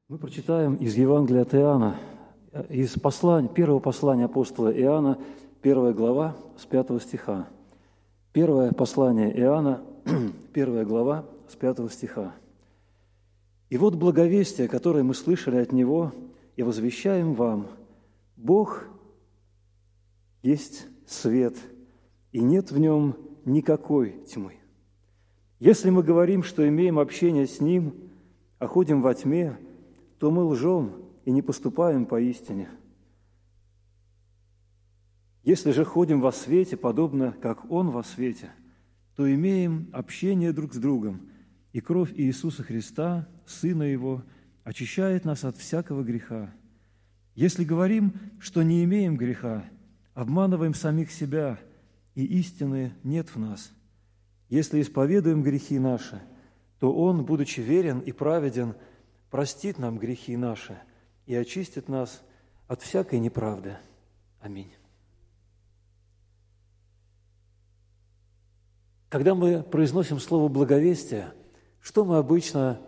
Мы прочитаем из Евангелия от Иоанна, из первого послания апостола Иоанна, 1 глава, с 5 стиха. Первое послание Иоанна, 1 глава, с 5 стиха. «И вот благовестие, которое мы слышали от Него, и возвещаем вам: Бог есть свет, и нет в Нем никакой тьмы. Если мы говорим, что имеем общение с Ним, а ходим во тьме, то мы лжем и не поступаем по истине. Если же ходим во свете, подобно как Он во свете, то имеем общение друг с другом, и кровь Иисуса Христа, Сына Его, очищает нас от всякого греха. Если говорим, что не имеем греха, обманываем самих себя, и истины нет в нас. Если исповедуем грехи наши, то Он, будучи верен и праведен, простит нам грехи наши и очистит нас от всякой неправды. Аминь». Когда мы произносим слово «благовестие», что мы обычно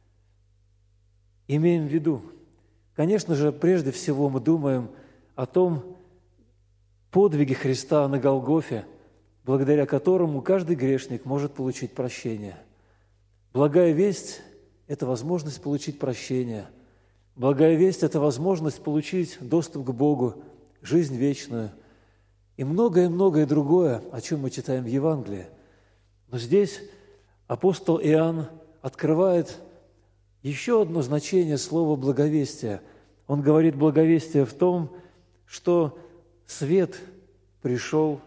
имеем в виду? Конечно же, прежде всего мы думаем о том подвиге Христа на Голгофе, благодаря которому каждый грешник может получить прощение. Благая весть – это возможность получить прощение. Благая весть – это возможность получить доступ к Богу, жизнь вечную и многое-многое другое, о чем мы читаем в Евангелии. Но здесь апостол Иоанн открывает еще одно значение слова «благовестие». Он говорит благовестие в том, что свет пришел.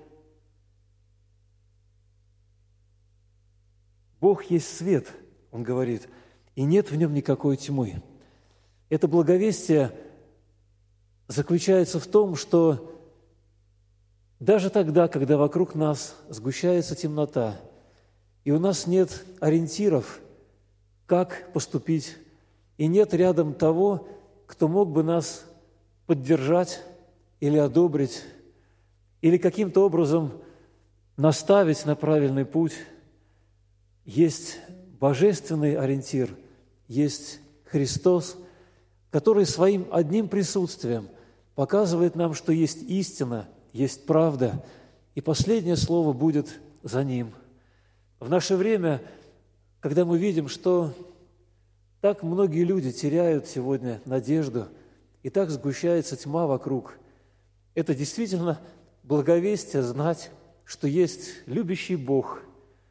Бог есть свет, он говорит, и нет в нем никакой тьмы. Это благовестие заключается в том, что даже тогда, когда вокруг нас сгущается темнота, и у нас нет ориентиров, как поступить, и нет рядом того, кто мог бы нас поддержать или одобрить, или каким-то образом наставить на правильный путь, есть божественный ориентир, есть Христос, который своим одним присутствием показывает нам, что есть истина, есть правда, и последнее слово будет за Ним. В наше время, когда мы видим, что так многие люди теряют сегодня надежду, и так сгущается тьма вокруг, это действительно благовестие знать, что есть любящий Бог.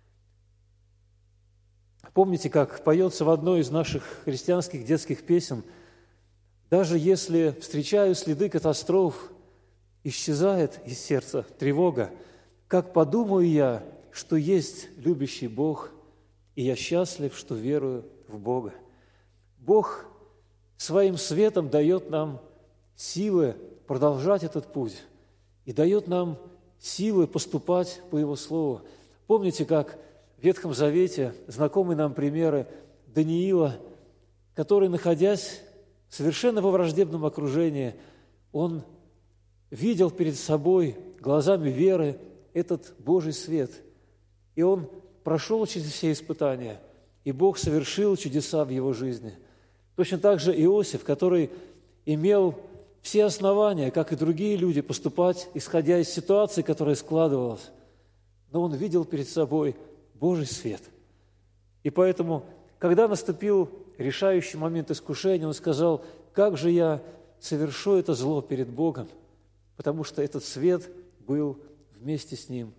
Помните, как поется в одной из наших христианских детских песен: «Даже если встречаю следы катастроф, исчезает из сердца тревога, как подумаю я, что есть любящий Бог, и я счастлив, что верую в Бога». Бог своим светом дает нам силы продолжать этот путь и дает нам силы поступать по Его Слову. Помните, как в Ветхом Завете знакомы нам примеры Даниила, который, находясь совершенно во враждебном окружении, он видел перед собой глазами веры этот Божий свет, и он прошел через все испытания, и Бог совершил чудеса в его жизни. Точно так же Иосиф, который имел все основания, как и другие люди, поступать, исходя из ситуации, которая складывалась, но он видел перед собой Божий свет. И поэтому, когда наступил решающий момент искушения, он сказал: «Как же я совершу это зло перед Богом?» Потому что этот свет был вместе с ним.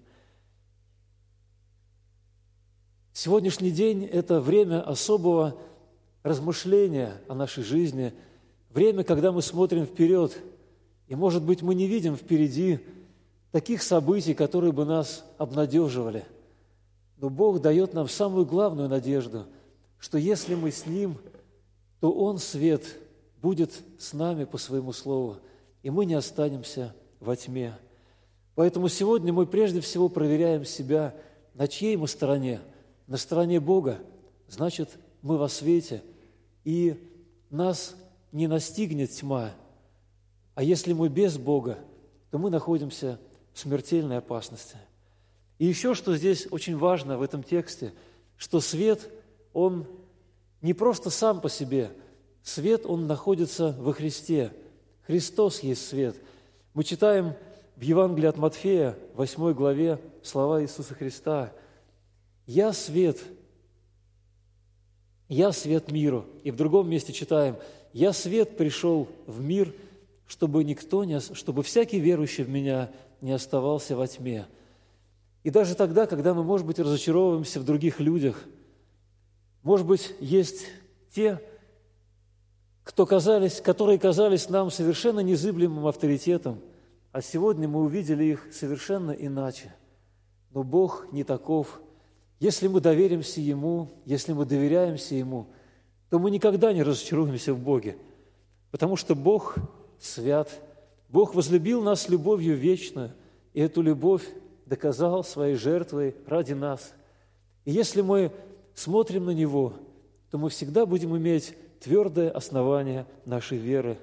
Сегодняшний день – это время особого размышления о нашей жизни, время, когда мы смотрим вперед, и, может быть, мы не видим впереди таких событий, которые бы нас обнадеживали. Но Бог дает нам самую главную надежду, что если мы с Ним, то Он, свет, будет с нами по Своему Слову, и мы не останемся во тьме. Поэтому сегодня мы прежде всего проверяем себя, на чьей мы стороне. На стороне Бога, значит, мы во свете, и нас не настигнет тьма. А если мы без Бога, то мы находимся в смертельной опасности. И еще, что здесь очень важно в этом тексте, что свет, он не просто сам по себе, Свет, он находится во Христе. Христос есть свет. Мы читаем в Евангелии от Матфея, 8 главе, слова Иисуса Христа: «Я свет миру». И в другом месте читаем: «Я свет пришел в мир, чтобы всякий верующий в Меня не оставался во тьме». И даже тогда, когда мы, может быть, разочаровываемся в других людях, может быть, есть те, которые казались нам совершенно незыблемым авторитетом, а сегодня мы увидели их совершенно иначе. Но Бог не таков. Если мы доверимся Ему, если мы доверяемся Ему, то мы никогда не разочаруемся в Боге, потому что Бог свят. Бог возлюбил нас любовью вечную, и эту любовь доказал своей жертвой ради нас. И если мы смотрим на Него, то мы всегда будем иметь твердое основание нашей веры.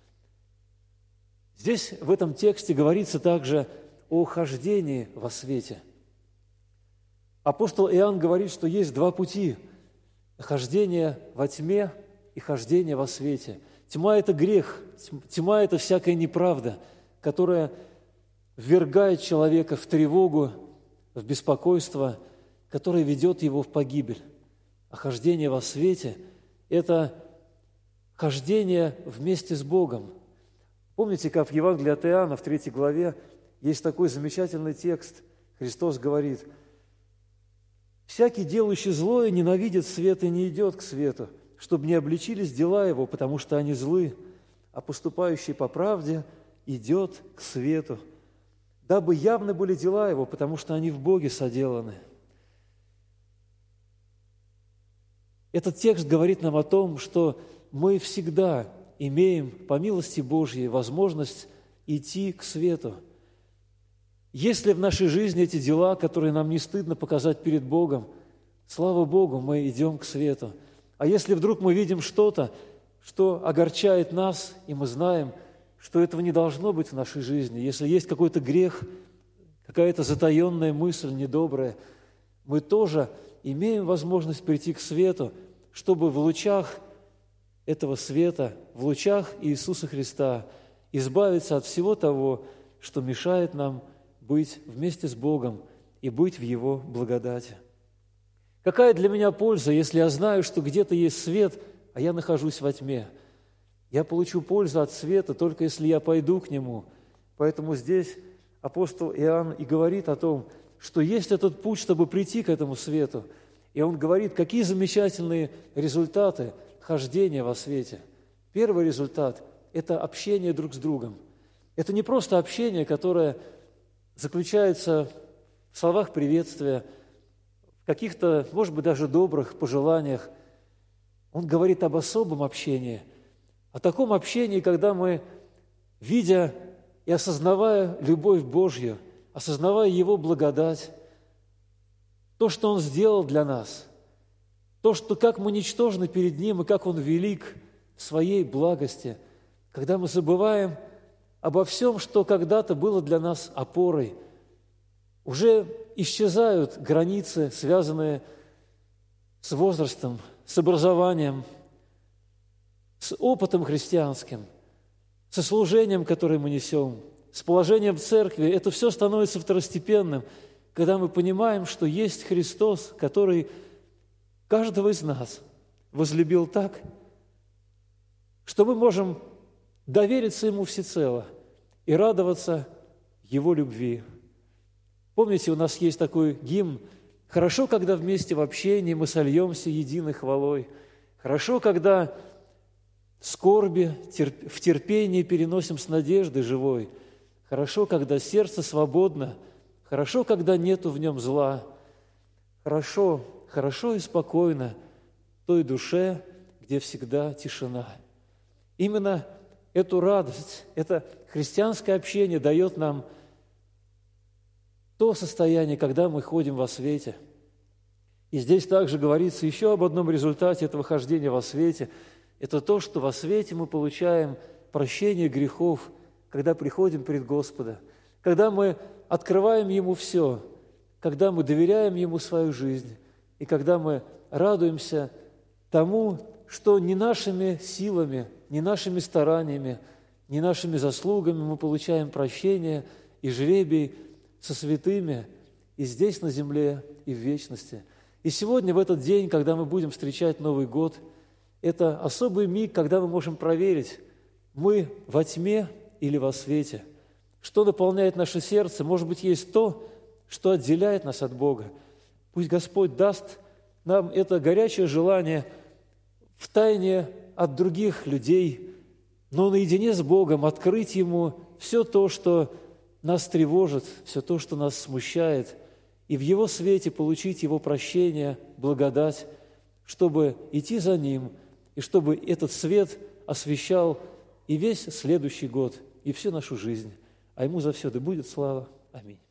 Здесь, в этом тексте, говорится также о хождении во свете. Апостол Иоанн говорит, что есть два пути – хождение во тьме и хождение во свете. Тьма – это грех, тьма – это всякая неправда, которая ввергает человека в тревогу, в беспокойство, которое ведет его в погибель. А хождение во свете – это хождение вместе с Богом. Помните, как в Евангелии от Иоанна, в 3 главе, есть такой замечательный текст. Христос говорит: «Всякий, делающий злое, ненавидит свет и не идет к свету, чтобы не обличились дела его, потому что они злы, а поступающий по правде идет к свету, дабы явны были дела его, потому что они в Боге соделаны». Этот текст говорит нам о том, что мы всегда имеем, по милости Божьей, возможность идти к свету. Есть ли в нашей жизни эти дела, которые нам не стыдно показать перед Богом, слава Богу, мы идем к свету. А если вдруг мы видим что-то, что огорчает нас, и мы знаем, что этого не должно быть в нашей жизни, если есть какой-то грех, какая-то затаенная мысль недобрая, мы тоже имеем возможность прийти к свету, чтобы в лучах этого света, в лучах Иисуса Христа избавиться от всего того, что мешает нам быть вместе с Богом и быть в Его благодати. Какая для меня польза, если я знаю, что где-то есть свет, а я нахожусь во тьме? Я получу пользу от света, только если я пойду к нему. Поэтому здесь апостол Иоанн и говорит о том, что есть этот путь, чтобы прийти к этому свету. И он говорит, какие замечательные результаты хождения во свете. Первый результат – это общение друг с другом. Это не просто общение, которое заключается в словах приветствия, в каких-то, может быть, даже добрых пожеланиях. Он говорит об особом общении, о таком общении, когда мы, видя и осознавая любовь Божью, осознавая Его благодать, то, что Он сделал для нас, то, что как мы ничтожны перед Ним и как Он велик в Своей благости, когда мы забываем обо всем, что когда-то было для нас опорой, уже исчезают границы, связанные с возрастом, с образованием, с опытом христианским, со служением, которое мы несем, с положением в церкви. Это все становится второстепенным, когда мы понимаем, что есть Христос, который каждого из нас возлюбил так, что мы можем довериться Ему всецело и радоваться Его любви. Помните, у нас есть такой гимн: «Хорошо, когда вместе в общении мы сольемся единой хвалой. Хорошо, когда скорби в терпении переносим с надеждой живой. Хорошо, когда сердце свободно. Хорошо, когда нету в нем зла. Хорошо, хорошо и спокойно той душе, где всегда тишина». Именно эту радость, это христианское общение дает нам то состояние, когда мы ходим во свете. И здесь также говорится еще об одном результате этого хождения во свете. Это то, что во свете мы получаем прощение грехов, когда приходим пред Господа, когда мы открываем Ему все, когда мы доверяем Ему свою жизнь, и когда мы радуемся тому, что не нашими силами, не нашими стараниями, не нашими заслугами мы получаем прощение и жребий со святыми и здесь на земле, и в вечности. И сегодня, в этот день, когда мы будем встречать Новый год, это особый миг, когда мы можем проверить, мы во тьме или во свете. Что наполняет наше сердце? Может быть, есть то, что отделяет нас от Бога. Пусть Господь даст нам это горячее желание в тайне от других людей, но наедине с Богом открыть Ему все то, что нас тревожит, все то, что нас смущает, и в Его свете получить Его прощение, благодать, чтобы идти за Ним, и чтобы этот свет освещал и весь следующий год, и всю нашу жизнь. А Ему за все да будет слава. Аминь.